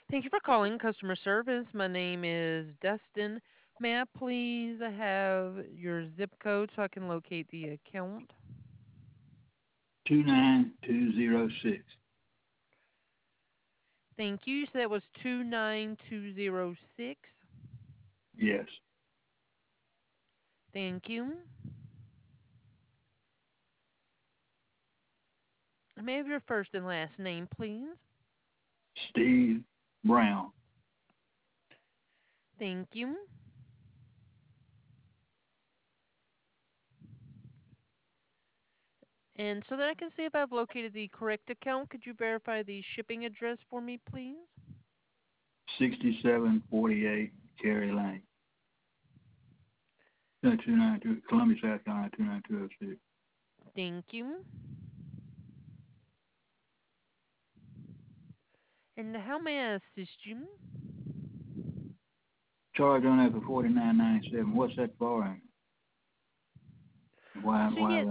Thank you for calling customer service. My name is Dustin. May I please have your zip code so I can locate the account? 29206. Thank you. So that was 29206. Yes. Thank you. May I have your first and last name, please? Steve Brown. Thank you. And so that I can see if I've located the correct account, could you verify the shipping address for me, please? 6748 Cherry Lane. 292, Columbia, South Carolina, 29206. Thank you. And how may I assist you? Charge on that for 49.97. What's that for? And why So why yes,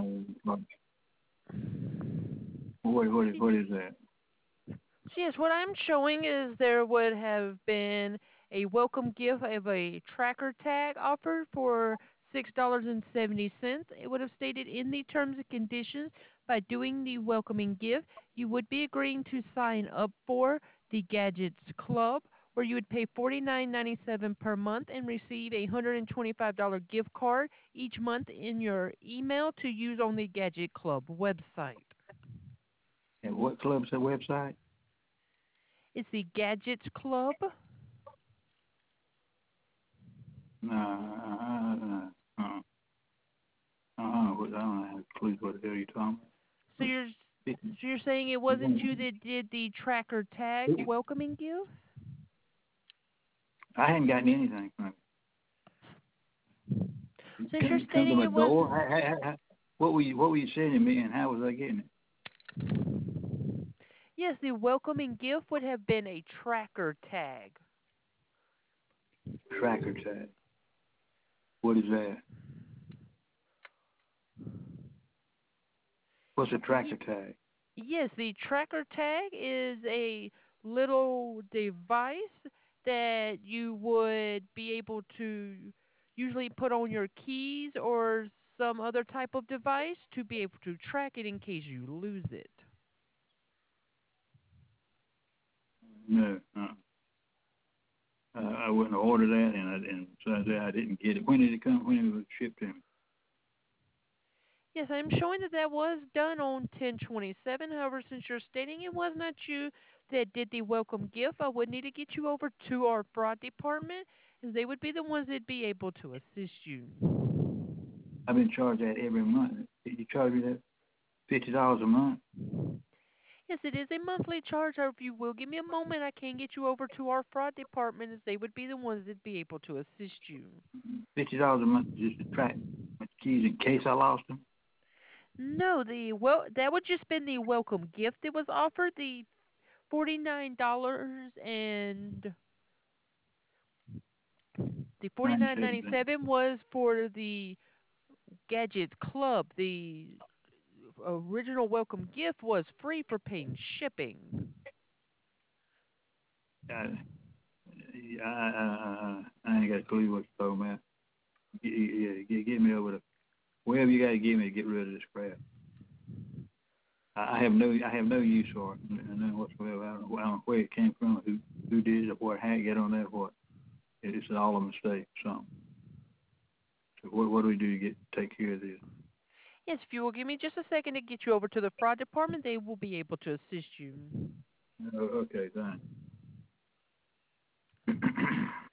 what is that? so yes, what I'm showing is there would have been a welcome gift of a tracker tag offered for $6.70. It would have stated in the terms and conditions by doing the welcoming gift, you would be agreeing to sign up for the Gadgets Club, where you would pay $49.97 per month and receive a $125 gift card each month in your email to use on the Gadget Club website. And what club's the website? It's the Gadgets Club. I don't have a clue what the hell you're talking So you're so you're saying it wasn't you about. that did the tracker tag welcoming gift? I hadn't gotten anything from it. Since you're Come to stating my it was door. What were you sending me, and how was I getting yes, the welcoming gift would have been a tracker tag. it? Tracker tag. What is that? What's a tracker tag? Yes, the tracker tag is a little device that you would be able to usually put on your keys or some other type of device to be able to track it in case you lose it. No. I wouldn't order that, and so I didn't get it. When did it come? When it was shipped to me? Yes, I'm showing that that was done on 10/27. However, since you're stating it was not you that did the welcome gift, I would need to get you over to our fraud department, as they would be the ones that'd be able to assist you. I've been charged that every month. Did you charge me that $50 a month? Yes, it is a monthly charge. However, if you will give me a moment, I can get you over to our fraud department, as they would be the ones that'd be able to assist you. $50 a month just to track my keys in case I lost them. No, that would just been the welcome gift that was offered. The $49 and the 97 cents. $49.97 was for the Gadgets Club. The original welcome gift was free for paying shipping. I, I ain't got a clue what you're talking about. Get me over to wherever you got to get me to get rid of this crap. I have no use for it, none whatsoever. I don't know where it came from, who did it, or what, how it got on there, what. It's all a mistake, something. So what do we do to take care of this? Yes, if you will give me just a second to get you over to the fraud department, they will be able to assist you. Okay, thanks.